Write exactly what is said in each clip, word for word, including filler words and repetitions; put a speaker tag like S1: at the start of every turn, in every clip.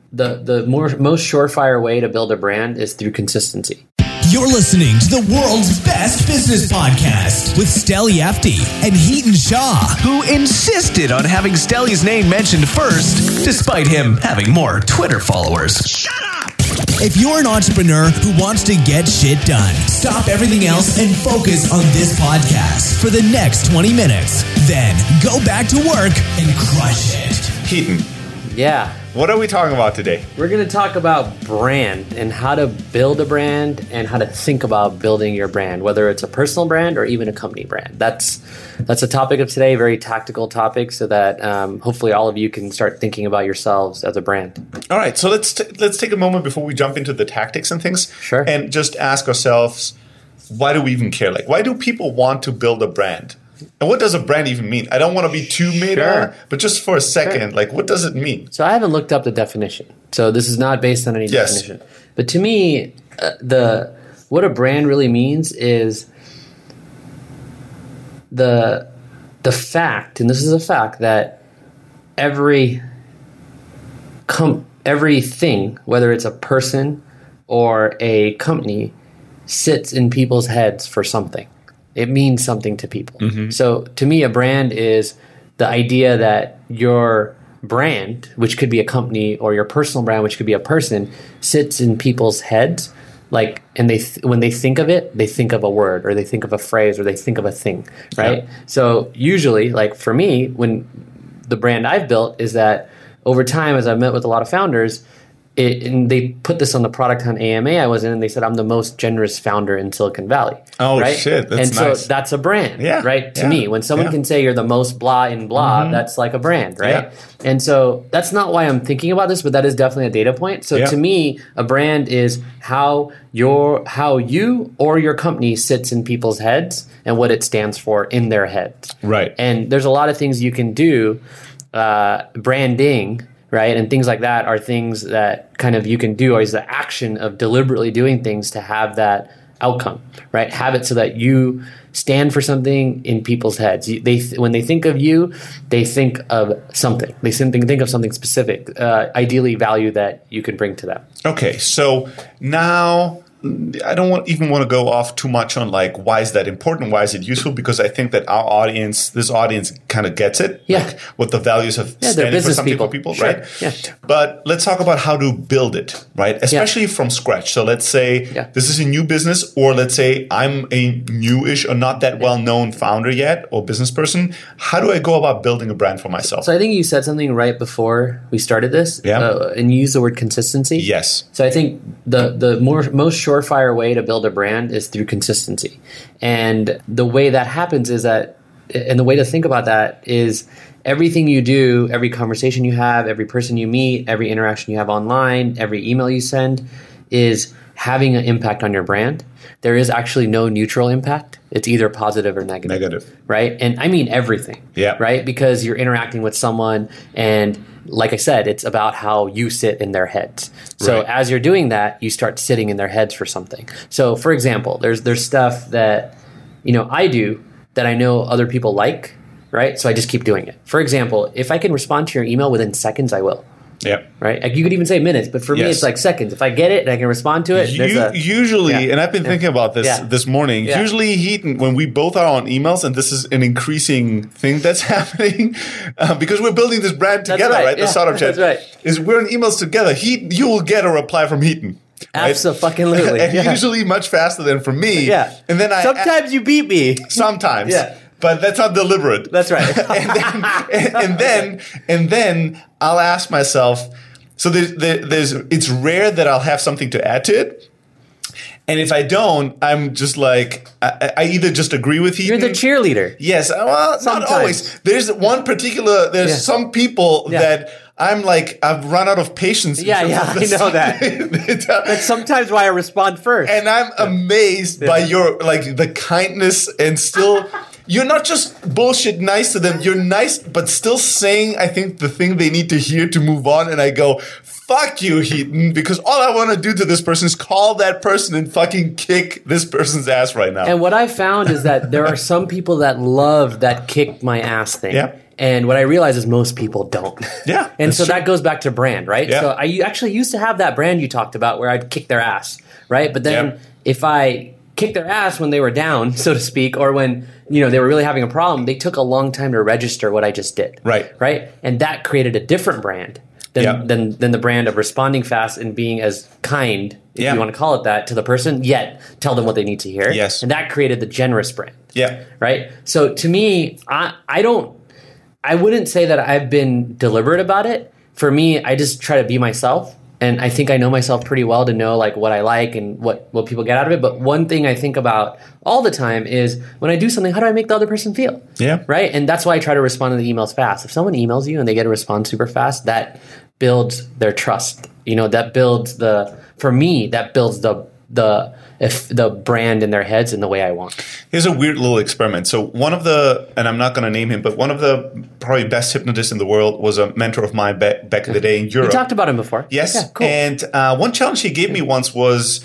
S1: the the more most surefire way to build a brand is through consistency.
S2: You're listening to the world's best business podcast with Steli Efti and Hiten Shah, who insisted on having Steli's name mentioned first, despite him having more Twitter followers. Shut up! If you're an entrepreneur who wants to get shit done, stop everything else and focus on this podcast for the next twenty minutes. Then go back to work and crush it.
S3: Hiten,
S1: Yeah.
S3: what are we talking about today?
S1: We're going to talk about brand and how to build a brand and how to think about building your brand, whether it's a personal brand or even a company brand. That's that's a topic of today, very tactical topic, so that um, hopefully all of you can start thinking about yourselves as a brand.
S3: All right, so let's t- let's take a moment before we jump into the tactics and things,
S1: Sure.
S3: and just ask ourselves, why do we even care? Like, why do people want to build a brand? And what does a brand even mean? I don't want to be too meta,
S1: Sure.
S3: but just for a second,
S1: Sure.
S3: like, what does it mean?
S1: So I haven't looked up the definition. So this is not based on any
S3: Yes.
S1: definition. But to me, uh, the what a brand really means is the the fact, and this is a fact, that every com- everything, whether it's a person or a company, sits in people's heads for something. It means something to people.
S3: Mm-hmm.
S1: So to me, a brand is the idea that your brand, which could be a company, or your personal brand, which could be a person, sits in people's heads. Like, and they th- when they think of it, they think of a word, or they think of a phrase, or they think of a thing, right?
S3: Yeah.
S1: So usually, like for me, when the brand I've built is that over time, as I've met with a lot of founders, it, and they put this on the Product Hunt A M A I was in, and they said, I'm the most generous founder in Silicon Valley.
S3: Oh,
S1: right?
S3: shit, that's
S1: And so
S3: nice.
S1: that's a brand,
S3: Yeah,
S1: right? To
S3: yeah,
S1: me, when someone
S3: yeah.
S1: can say you're the most blah in blah, that's like a brand, right?
S3: Yeah.
S1: And so that's not why I'm thinking about this, but that is definitely a data point. So
S3: Yeah.
S1: to me, a brand is how your how you or your company sits in people's heads and what it stands for in their heads.
S3: Right.
S1: And there's a lot of things you can do, uh, branding, right? And things like that are things that kind of you can do, or is the action of deliberately doing things to have that outcome, right? Have it so that you stand for something in people's heads. You, they when they think of you, they think of something. They think, think of something specific, uh, ideally value that you can bring to them.
S3: Okay, so now I don't want, even want to go off too much on like why is that important, why is it useful, because I think that our audience, this audience, kind of gets it,
S1: Yeah.
S3: like what the values of
S1: Yeah, they're
S3: standing for
S1: business
S3: something
S1: people.
S3: for people,
S1: Sure.
S3: right?
S1: Yeah.
S3: But let's talk about how to build it, right? Especially from scratch. So let's say
S1: Yeah.
S3: this is a new business, or let's say I'm a newish or not that well-known founder yet or business person. How do I go about building a brand for myself?
S1: So I think you said something right before we started this,
S3: Yeah.
S1: uh, and you used the word consistency.
S3: Yes.
S1: So I think the the more most surefire way to build a brand is through consistency, and the way that happens is that, and the way to think about that is everything you do, every conversation you have, every person you meet, every interaction you have online, every email you send, is having an impact on your brand. There is actually no neutral impact. It's either positive or negative.
S3: Negative.
S1: Right? And I mean everything.
S3: Yeah.
S1: Right? Because you're interacting with someone, and like I said, it's about how you sit in their heads. So
S3: Right.
S1: as you're doing that, you start sitting in their heads for something. So for example, there's there's stuff that, you know, I do that I know other people like, right? So I just keep doing it. For example, if I can respond to your email within seconds, I will.
S3: Yeah.
S1: Right? Like you could even say minutes, but for me,
S3: Yes.
S1: it's like seconds. If I get it and I can respond to it, there's
S3: You,
S1: a,
S3: usually,
S1: Yeah.
S3: and I've been thinking about this
S1: Yeah.
S3: this morning.
S1: Yeah.
S3: Usually, Hiten, when we both are on emails, and this is an increasing thing that's happening uh, because we're building this brand
S1: That's
S3: together,
S1: right.
S3: right? The
S1: Yeah.
S3: startup chat.
S1: That's right.
S3: Is we're in emails together. He, you will get a reply from Hiten. Right?
S1: Absolutely.
S3: and
S1: Yeah.
S3: usually much faster than from me.
S1: Yeah.
S3: And then I
S1: sometimes you beat me.
S3: sometimes.
S1: Yeah.
S3: But that's not deliberate.
S1: That's right.
S3: and then and, and then and then I'll ask myself. So there's, there, there's it's rare that I'll have something to add to it. And if I don't, I'm just like, I, I either just agree with Hiten.
S1: You're the cheerleader.
S3: Yes. Well,
S1: Sometimes.
S3: not always. There's one particular, there's
S1: Yeah.
S3: some people
S1: Yeah.
S3: that I'm like, I've run out of patience. in
S1: Yeah,
S3: terms
S1: yeah,
S3: of
S1: I
S3: this.
S1: know that. That's sometimes why I respond first.
S3: And I'm amazed by your, like, the kindness and still, you're not just bullshit nice to them. You're nice, but still saying, I think, the thing they need to hear to move on. And I go, fuck you, Hiten, because all I want to do to this person is call that person and fucking kick this person's ass right now.
S1: And what I found is that there are some people that love that kick my ass thing.
S3: Yeah.
S1: And what I realize is most people don't.
S3: Yeah,
S1: and
S3: that's
S1: so
S3: true.
S1: that goes back to brand, right?
S3: Yeah.
S1: So I actually used to have that brand you talked about where I'd kick their ass, right? But then
S3: Yeah.
S1: if I kicked their ass when they were down, so to speak, or when, you know, they were really having a problem, they took a long time to register what I just did.
S3: Right.
S1: Right? And that created a different brand than
S3: Yeah.
S1: than, than the brand of responding fast and being as kind, if
S3: Yeah.
S1: you want to call it that, to the person, yet tell them what they need to hear.
S3: Yes.
S1: And that created the generous brand.
S3: Yeah.
S1: Right? So to me, I I don't I wouldn't say that I've been deliberate about it. For me, I just try to be myself. And I think I know myself pretty well to know like what I like and what, what people get out of it. But one thing I think about all the time is when I do something, how do I make the other person feel?
S3: Yeah.
S1: Right? And that's why I try to respond to the emails fast. If someone emails you and they get to respond super fast, that builds their trust. You know, that builds the, for me, that builds the, the, if the brand in their heads in the way I want.
S3: Here's a weird little experiment. So one of the, and I'm not going to name him, but one of the probably best hypnotists in the world was a mentor of mine back, back in the day in
S1: We
S3: Europe.
S1: talked about him before.
S3: Yes.
S1: Yeah, cool.
S3: And uh, one challenge he gave me once was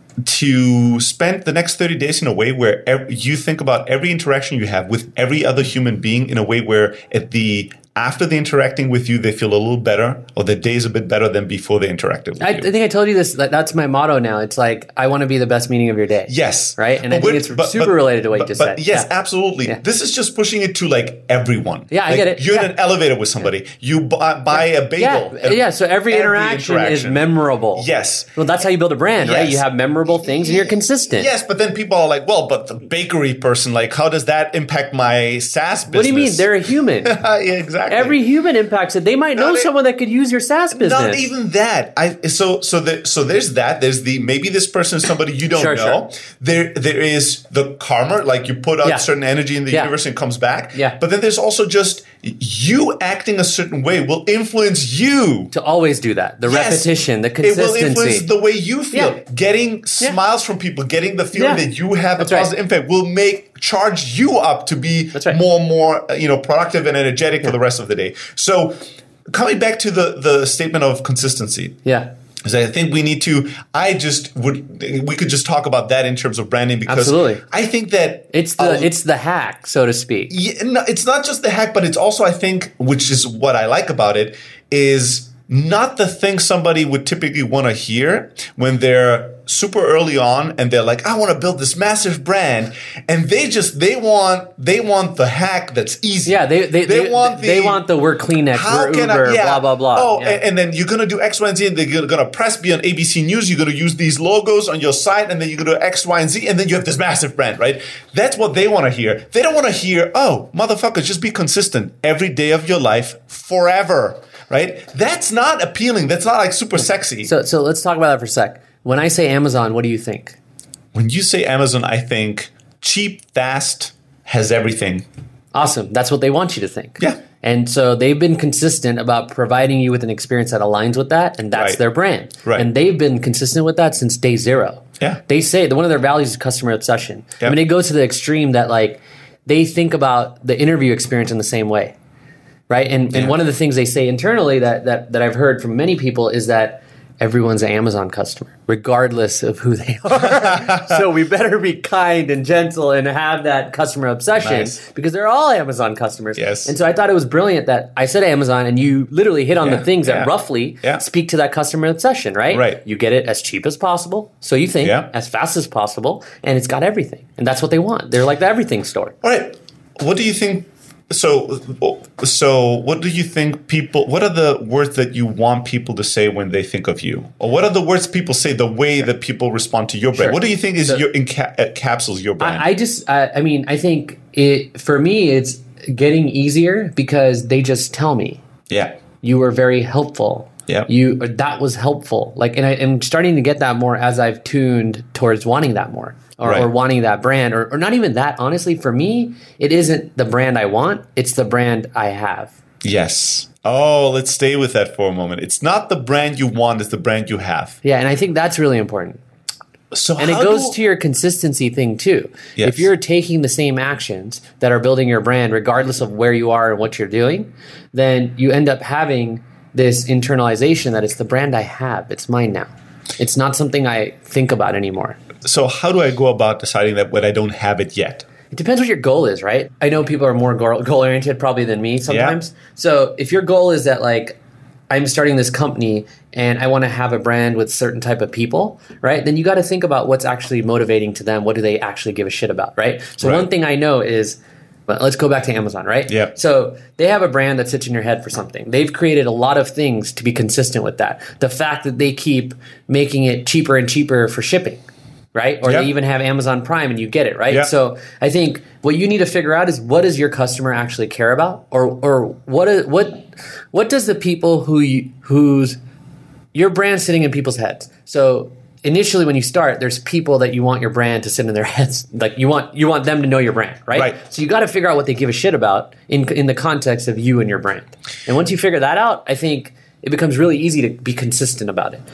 S3: to spend the next thirty days in a way where ev- you think about every interaction you have with every other human being in a way where at the after they interacting with you, they feel a little better, or the day is a bit better than before they interacted with
S1: I,
S3: you.
S1: I think I told you this. That, that's my motto now. It's like, I want to be the best meeting of your day.
S3: Yes.
S1: Right? And
S3: But
S1: I think
S3: we're-
S1: it's
S3: but-
S1: super
S3: but-
S1: related to what
S3: but-
S1: you just
S3: but
S1: said.
S3: Yes,
S1: Yeah.
S3: absolutely.
S1: Yeah.
S3: This is just pushing it to like everyone.
S1: Yeah, I
S3: Like,
S1: get it.
S3: You're
S1: Yeah.
S3: in an elevator with somebody. You buy, buy a bagel.
S1: Yeah,
S3: and
S1: yeah. So every, interaction, is memorable.
S3: Yes.
S1: Well, that's how you build a brand, right?
S3: Yes.
S1: You have memorable things and you're consistent.
S3: Yes, but then people are like, well, but the bakery person, like, how does that impact my SaaS business?
S1: What do you mean? They're a human.
S3: yeah, exactly.
S1: Every human impacts it. They might know
S3: Not e-
S1: someone that could use your SaaS business.
S3: Not even that. I so so the, so there's that. There's the maybe this person is somebody you don't
S1: Sure,
S3: know.
S1: sure.
S3: There there is the karma, like you put out
S1: Yeah.
S3: certain energy in the
S1: Yeah.
S3: universe and it comes back.
S1: Yeah.
S3: But then there's also just you acting a certain way will influence you.
S1: To always do that. The
S3: Yes.
S1: repetition, the
S3: It will
S1: consistency.
S3: influence the way you feel.
S1: Yeah.
S3: Getting
S1: Yeah.
S3: smiles from people, getting the feeling
S1: Yeah.
S3: that you have
S1: That's
S3: a
S1: right.
S3: positive impact will make charge you up to be
S1: That's right.
S3: more and more uh, you know productive and energetic for the rest of the day. So coming back to the the statement of consistency.
S1: yeah.
S3: Is I think we need to. I just would. We could just talk about that in terms of branding because
S1: Absolutely.
S3: I think that
S1: It's the
S3: a-
S1: it's the hack, so to speak.
S3: yeah, no, it's not just the hack, but it's also I think, which is what I like about it, is not the thing somebody would typically want to hear when they're super early on and they're like, I want to build this massive brand, and they just they want they want the hack that's easy.
S1: Yeah, they they, they,
S3: want the,
S1: they want the we're Kleenex,
S3: how
S1: we're
S3: can
S1: Uber,
S3: I, yeah.
S1: blah blah blah.
S3: Oh,
S1: Yeah.
S3: and, and then you're gonna do X, Y, and Z, and they're gonna, gonna press be on A B C News. You're gonna use these logos on your site, and then you're gonna do X, Y, and Z, and then you have this massive brand, right? That's what they want to hear. They don't want to hear, oh, motherfucker, just be consistent every day of your life forever, right? That's not appealing. That's not like super sexy.
S1: So so let's talk about that for a sec. When I say Amazon, what do you think?
S3: When you say Amazon, I think cheap, fast, has everything.
S1: Awesome. That's what they want you to think.
S3: Yeah.
S1: And so they've been consistent about providing you with an experience that aligns with that, and that's
S3: Right.
S1: their brand.
S3: Right.
S1: And they've been consistent with that since day zero.
S3: Yeah.
S1: They say that one of their values is customer obsession. I
S3: Yep.
S1: mean, it goes to the extreme that like they think about the interview experience in the same way. Right. And and
S3: Yeah.
S1: one of the things they say internally that that that I've heard from many people is that everyone's an Amazon customer, regardless of who they are. So we better be kind and gentle and have that customer obsession
S3: Nice.
S1: because they're all Amazon customers.
S3: Yes.
S1: And so I thought it was brilliant that I said Amazon and you literally hit on
S3: Yeah,
S1: the things
S3: yeah.
S1: that roughly
S3: Yeah.
S1: speak to that customer obsession, right?
S3: Right.
S1: You get it as cheap as possible. So you think
S3: Yeah.
S1: as fast as possible, and it's got everything. And that's what they want. They're like the everything store.
S3: All right. What do you think? So, so what do you think people? What are the words that you want people to say when they think of you, or what are the words people say? The way that people respond to your brand.
S1: Sure.
S3: What do you think is
S1: So-
S3: your enca- encapsulates your brand?
S1: I, I just, I, I mean, I think it for me, it's getting easier because they just tell me
S3: yeah.
S1: you were very helpful.
S3: Yeah.
S1: You that was helpful. Like, and I, I'm starting to get that more as I've tuned towards wanting that more, or,
S3: Right.
S1: or wanting that brand, or, or not even that. Honestly, for me, it isn't the brand I want; it's the brand I have.
S3: Yes. Oh, let's stay with that for a moment. It's not the brand you want; it's the brand you have.
S1: Yeah, and I think that's really important.
S3: So,
S1: And it
S3: how
S1: goes
S3: do-
S1: to your consistency thing too.
S3: Yes.
S1: If you're taking the same actions that are building your brand, regardless of where you are and what you're doing, then you end up having this internalization that it's the brand I have. It's mine now. It's not something I think about anymore.
S3: So, how do I go about deciding that when I don't have it yet?
S1: it depends what your goal is, right? I know people are more goal oriented probably than me sometimes. Yeah. So if your goal is that like, I'm starting this company and I want to have a brand with certain type of people, right? Then you got to think about what's actually motivating to them. What do they actually give a shit about, right? So right. one thing I know is, well, let's go back to Amazon, right?
S3: Yeah.
S1: So they have a brand that sits in your head for something. They've created a lot of things to be consistent with that. The fact that they keep making it cheaper and cheaper for shipping, right? Or yep. they even have Amazon Prime and you get it, right? Yep. So I think what you need to figure out is what does your customer actually care about? Or or what is, what what does the people who you, whose your brand sitting in people's heads? So initially when you start, there's people that you want your brand to sit in their heads. Like you want you want them to know your brand, right?
S3: Right.
S1: So you got to figure out what they give a shit about in in the context of you and your brand. And once you figure that out, I think it becomes really easy to be consistent about it.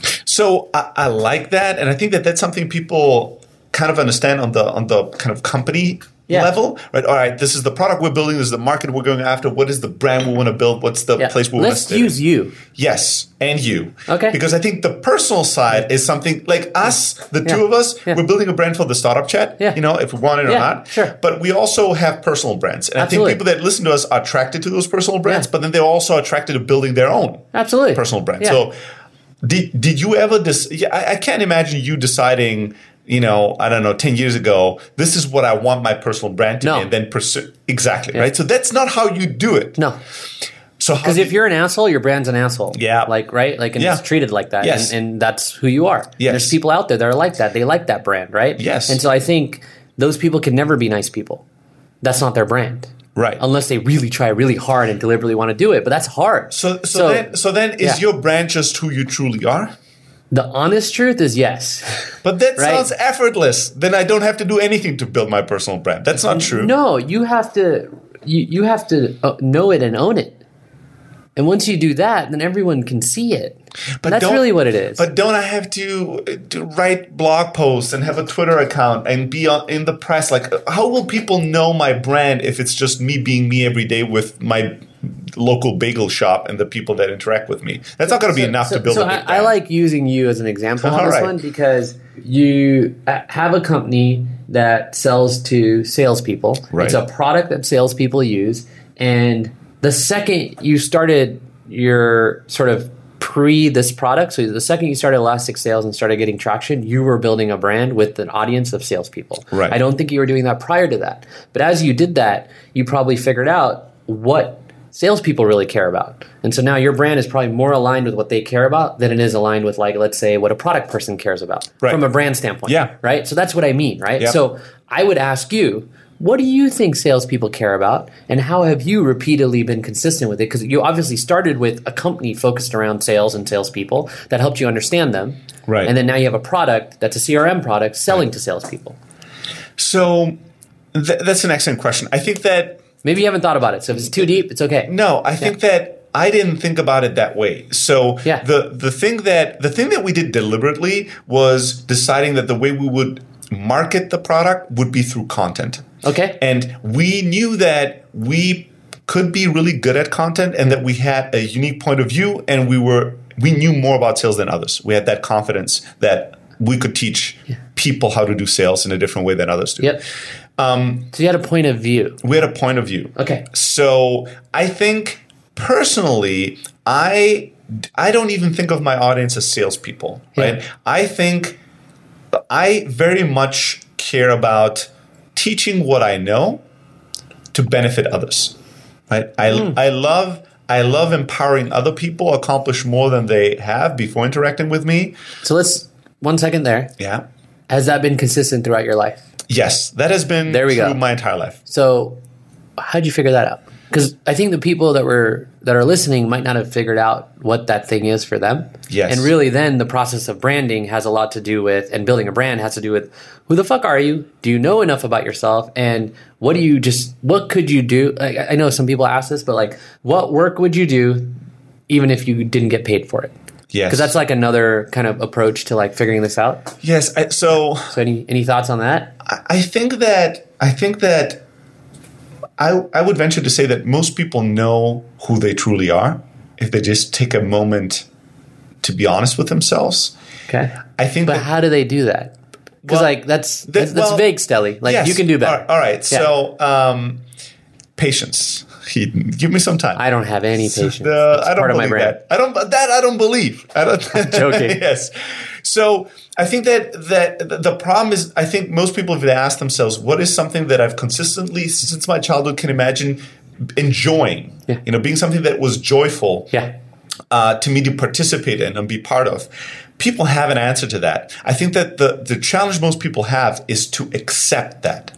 S3: So I, I like that, and I think that that's something people kind of understand on the on the kind of company yeah. level, right? All right, this is the product we're building. This is the market we're going after. What is the brand we want to build? What's the
S1: yeah.
S3: place we want to
S1: Let's
S3: stay?
S1: use you.
S3: Yes, and you.
S1: Okay.
S3: Because I think the personal side is something like us, the
S1: yeah.
S3: two of us,
S1: yeah.
S3: we're building a brand for the startup chat.
S1: Yeah.
S3: You know, if we want it or
S1: yeah,
S3: not.
S1: Sure.
S3: But we also have personal brands, and
S1: Absolutely.
S3: I think people that listen to us are attracted to those personal brands,
S1: yeah.
S3: but then they're also attracted to building their own.
S1: Absolutely.
S3: Personal brand.
S1: Yeah.
S3: So. Did did you ever dis- yeah, I, I can't imagine you deciding, you know, I don't know, ten years ago, this is what I want my personal brand to
S1: no.
S3: be, and then pursue exactly, yeah. right? So that's not how you do it.
S1: No.
S3: So
S1: because if you're an asshole, your brand's an asshole.
S3: Yeah.
S1: Like, right? Like, and
S3: yeah.
S1: it's treated like that.
S3: Yes.
S1: And, and that's who you are.
S3: Yes.
S1: There's people out there that are like that. They like that brand, right?
S3: Yes.
S1: And so I think those people can never be nice people. That's not their brand.
S3: Right.
S1: Unless they really try really hard and deliberately want to do it. But that's hard.
S3: So so,
S1: So-
S3: then so then is
S1: yeah.
S3: your brand just who you truly are?
S1: The honest truth is yes.
S3: But that
S1: Right?
S3: sounds effortless. Then I don't have to do anything to build my personal brand. That's not true.
S1: No, you have to you, you have to uh, know it and own it. And once you do that, then everyone can see it.
S3: But
S1: That's
S3: don't-
S1: really what it is.
S3: But don't I have to, to write blog posts and have a Twitter account and be on, in the press? Like, how will people know my brand if it's just me being me every day with my local bagel shop and the people that interact with me? That's not going to be
S1: So-
S3: enough
S1: so,
S3: to build
S1: so
S3: a big
S1: I,
S3: brand.
S1: I like using you as an example on
S3: All
S1: this
S3: right.
S1: one because you uh, have a company that sells to salespeople.
S3: Right.
S1: It's a product that salespeople use. And the second you started your sort of pre this product, so the second you started Elastic Sales and started getting traction, you were building a brand with an audience of salespeople.
S3: Right.
S1: I don't think you were doing that prior to that. But as you did that, you probably figured out what salespeople really care about. And so now your brand is probably more aligned with what they care about than it is aligned with, like, let's say, what a product person cares about
S3: Right.
S1: from a brand standpoint.
S3: Yeah.
S1: Right? So that's what I mean, right?
S3: Yep.
S1: So I would ask you, what do you think salespeople care about, and how have you repeatedly been consistent with it? Because you obviously started with a company focused around sales and salespeople that helped you understand them.
S3: Right.
S1: And then now you have a product that's a C R M product selling to salespeople.
S3: So th- that's an excellent question. I think that
S1: Maybe you haven't thought about it. So if it's too deep, it's okay.
S3: No, I think
S1: Yeah.
S3: that I didn't think about it that way. So
S1: Yeah.
S3: the the thing that the thing that we did deliberately was deciding that the way we would market the product would be through content.
S1: Okay.
S3: And we knew that we could be really good at content and that we had a unique point of view and we were we knew more about sales than others. We had that confidence that we could teach people how to do sales in a different way than others do.
S1: Yep. Um, so you had a point of view.
S3: We had a point of view.
S1: Okay.
S3: So I think personally, I I don't even think of my audience as salespeople, right?
S1: Yeah.
S3: I think I very much care about teaching what I know to benefit others, right? I
S1: Mm.
S3: I love I love empowering other people accomplish more than they have before interacting with me.
S1: So let's one second there.
S3: Yeah.
S1: Has that been consistent throughout your life?
S3: Yes, that has been
S1: There we
S3: true
S1: go.
S3: my entire life.
S1: So how'd you figure that out? Because I think the people that were that are listening might not have figured out what that thing is for them.
S3: Yes.
S1: And really then the process of branding has a lot to do with, and building a brand has to do with, who the fuck are you? Do you know enough about yourself? And what do you just, what could you do? Like, I know some people ask this, but like, what work would you do even if you didn't get paid for it?
S3: Yes.
S1: Because that's like another kind of approach to like figuring this out.
S3: Yes, I, so
S1: So any any thoughts on that?
S3: I think that I think that I I would venture to say that most people know who they truly are if they just take a moment to be honest with themselves.
S1: Okay.
S3: I think
S1: But
S3: that
S1: how do they do that? Because
S3: Well,
S1: like that's
S3: the-
S1: that's, that's
S3: well,
S1: vague, Stelly. Like
S3: yes.
S1: you can do better.
S3: All right. All right.
S1: Yeah.
S3: So, um, patience. Heaton, give me some time.
S1: I don't have any patience.
S3: The-
S1: It's
S3: I don't
S1: part of my
S3: believe
S1: brain.
S3: that. I don't. That I don't believe. I don't. I'm
S1: joking.
S3: Yes. So I think that that the problem is, I think most people, if they ask themselves, what is something that I've consistently since my childhood can imagine enjoying?
S1: Yeah.
S3: You know, being something that was joyful.
S1: Yeah.
S3: Uh, to me to participate in and be part of. People have an answer to that. I think that the the challenge most people have is to accept that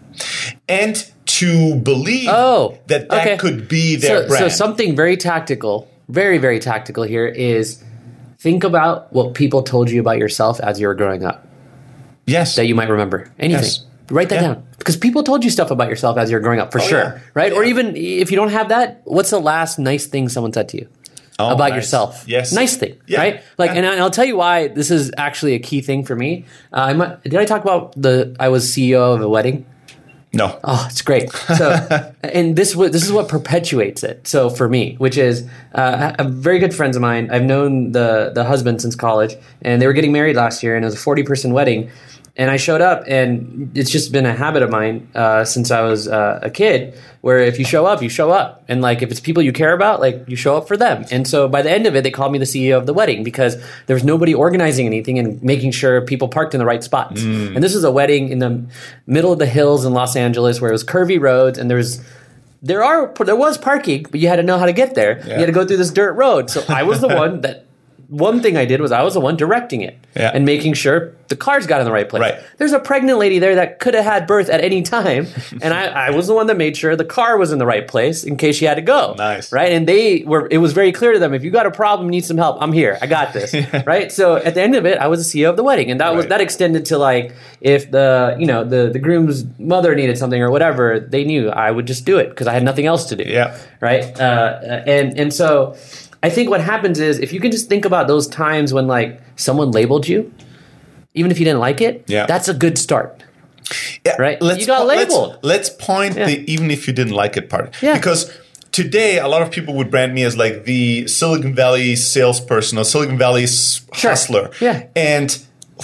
S3: and to believe
S1: Oh,
S3: that that
S1: okay.
S3: could be their
S1: so,
S3: brand.
S1: So something very tactical, very, very tactical here is think about what people told you about yourself as you were growing up
S3: yes.
S1: that you might remember. Anything.
S3: Yes.
S1: Write that
S3: Yeah.
S1: down. Because people told you stuff about yourself as you were growing up, for
S3: Oh,
S1: sure.
S3: yeah.
S1: Right? Or
S3: Yeah.
S1: even if you don't have that, what's the last nice thing someone said to you?
S3: Oh,
S1: about
S3: nice.
S1: yourself.
S3: Yes.
S1: Nice thing,
S3: Yeah.
S1: right? Like,
S3: Yeah.
S1: and, I, and I'll tell you why this is actually a key thing for me. Uh, I'm, a- did I talk about the, I was C E O of a wedding?
S3: No.
S1: Oh, it's great. So, and this wa- this is what perpetuates it. So for me, which is uh, a very good friends of mine. I've known the the husband since college, and they were getting married last year, and it was a forty person wedding. And I showed up, and it's just been a habit of mine uh, since I was uh, a kid, where if you show up, you show up. And like if it's people you care about, like you show up for them. And so by the end of it, they called me the C E O of the wedding because there was nobody organizing anything and making sure people parked in the right spots. And this is a wedding in the middle of the hills in Los Angeles where it was curvy roads, and there was there are there was parking, but you had to know how to get there.
S3: Yeah.
S1: You had to go through this dirt road. So I was the one that one thing I did was I was the one directing it
S3: Yeah.
S1: and making sure the cars got in the right place.
S3: Right.
S1: There's a pregnant lady there that could have had birth at any time, and I, I was the one that made sure the car was in the right place in case she had to go.
S3: Nice.
S1: Right? And they were. It was very clear to them, if you got a problem, need some help, I'm here. I got this. Right? So at the end of it, I was the C E O of the wedding, and that was
S3: Right.
S1: that extended to like if the you know the the groom's mother needed something or whatever, they knew I would just do it because I had nothing else to do.
S3: Yeah.
S1: Right? Uh, and and so. I think what happens is if you can just think about those times when like someone labeled you, even if you didn't like it,
S3: Yeah.
S1: that's a good start.
S3: Yeah,
S1: Right?
S3: Let's
S1: You got
S3: po- let's-
S1: labeled.
S3: Let's, point
S1: Yeah.
S3: the even if you didn't like it part.
S1: Yeah.
S3: Because today, a lot of people would brand me as like the Silicon Valley salesperson or Silicon Valley s-
S1: Sure.
S3: hustler.
S1: Yeah.
S3: And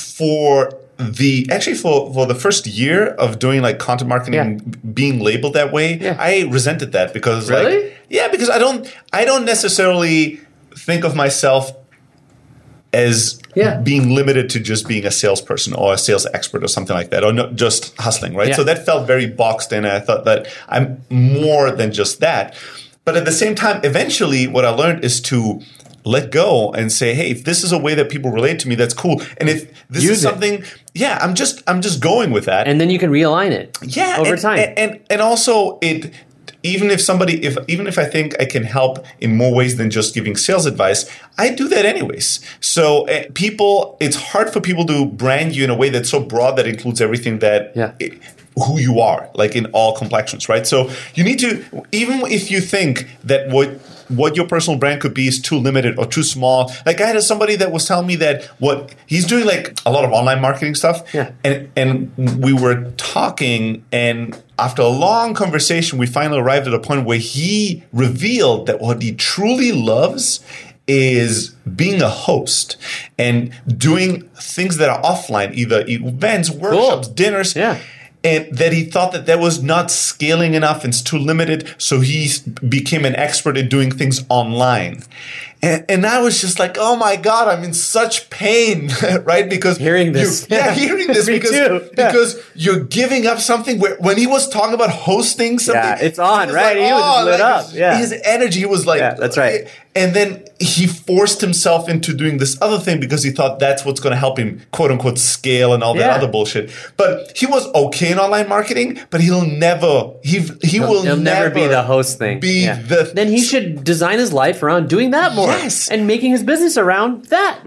S3: for the actually for, for the first year of doing like content marketing,
S1: Yeah.
S3: being labeled that way,
S1: Yeah.
S3: I resented that because
S1: Really?
S3: like yeah, because I don't I don't necessarily think of myself as
S1: Yeah.
S3: being limited to just being a salesperson or a sales expert or something like that, or not just hustling, right?
S1: Yeah.
S3: So that felt very boxed in. And I thought that I'm more than just that. But at the same time, eventually what I learned is to let go and say, hey, if this is a way that people relate to me, that's cool. And if this
S1: Use
S3: is
S1: it.
S3: something, yeah, I'm just I'm just going with that.
S1: And then you can realign it
S3: yeah,
S1: over
S3: and,
S1: time.
S3: And, and and also it even if somebody if even if I think I can help in more ways than just giving sales advice, I do that anyways. So uh, people, it's hard for people to brand you in a way that's so broad that includes everything that
S1: Yeah.
S3: it, who you are, like in all complexions, right? So you need to, even if you think that what what your personal brand could be is too limited or too small. Like I had somebody that was telling me that what he's doing, like a lot of online marketing stuff.
S1: Yeah.
S3: And and we were talking, and after a long conversation, we finally arrived at a point where he revealed that what he truly loves is being a host and doing things that are offline, either events, workshops, dinners.
S1: Yeah.
S3: And that he thought that that was not scaling enough and it's too limited. So he s- became an expert at doing things online. And, and I was just like, oh my God, I'm in such pain, right? Because
S1: Hearing this.
S3: you- yeah, hearing this
S1: Me
S3: because,
S1: too. Yeah.
S3: because you're giving up something where when he was talking about hosting something.
S1: Yeah, it's on,
S3: he was
S1: right?
S3: like,
S1: He was just
S3: oh,
S1: lit
S3: like,
S1: up.
S3: his-
S1: Yeah.
S3: His energy was like,
S1: Yeah, that's right.
S3: And then he forced himself into doing this other thing because he thought that's what's going to help him, quote unquote, scale and all that
S1: Yeah.
S3: other bullshit. But he was okay in online marketing, but he'll never, he he will
S1: He'll never be the host thing.
S3: Be
S1: Yeah.
S3: the
S1: Then he should design his life around doing that more
S3: Yes.
S1: and making his business around that.